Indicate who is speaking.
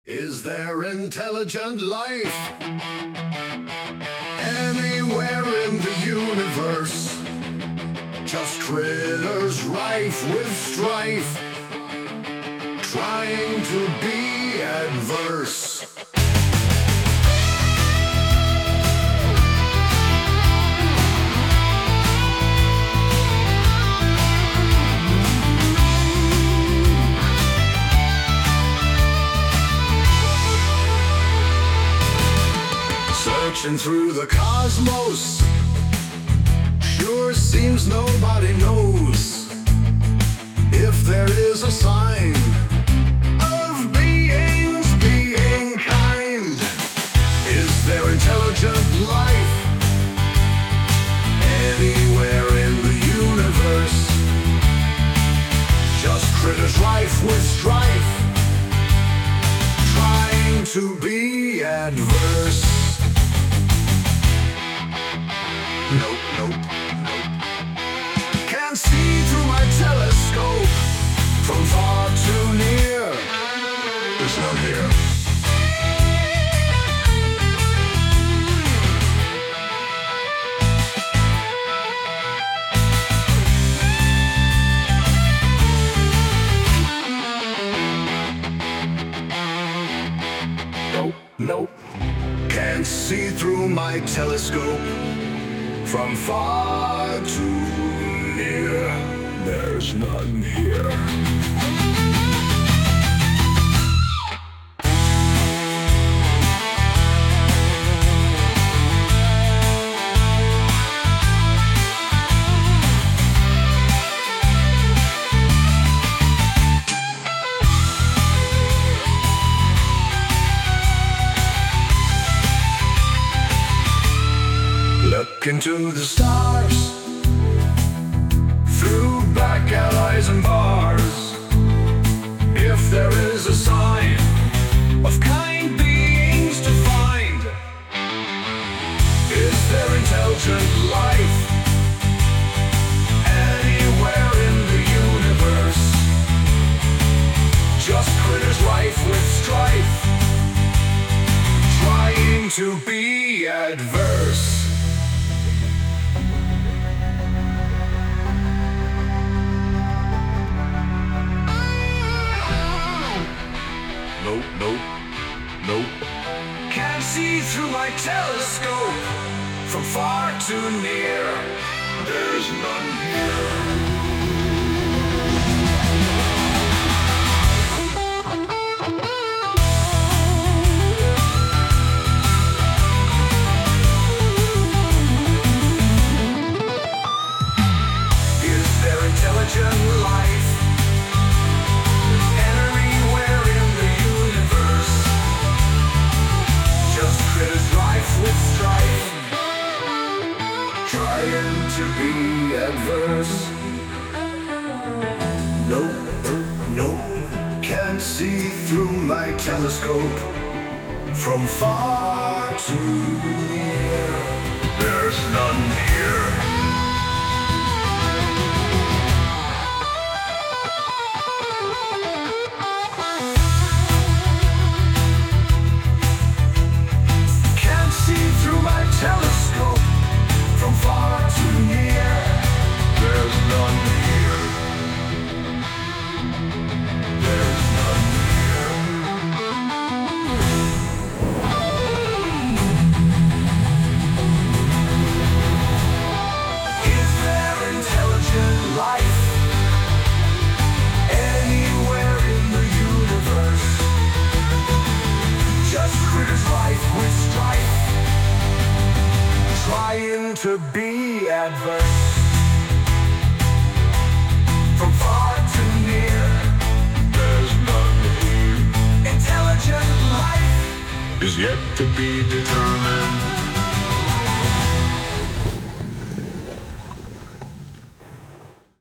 Speaker 1: Is there intelligent life anywhere in the universe? Just critters rife with strife, trying to be adverse. Searching through the cosmos, sure seems nobody knows if there is a sign of beings being kind. Is there intelligent life anywhere in the universe? Just critters rife with strife, trying to be adverse. Nope, nope, nope. Can't see through my telescope from far too near. There's none here. Nope, nope. Can't see through my telescope from far too near. There's none here. Look into the stars through back alleys and bars. If there is a sign of kind beings to find, is there intelligent life anywhere in the universe? Just critters rife with strife, trying to be adverse. Nope, nope, nope. Can't see through my telescope from far too near. There's none here. Is there intelligent life with strife, trying to be adverse? Nope, nope, can't see through my telescope from far too near. There's none here. Telescope from far too near. There's none here. There's none here. Is there intelligent life anywhere in the universe? Just critters rife with strife, trying to be adverse. From far too near, there's none here. Intelligent life is yet to be determined.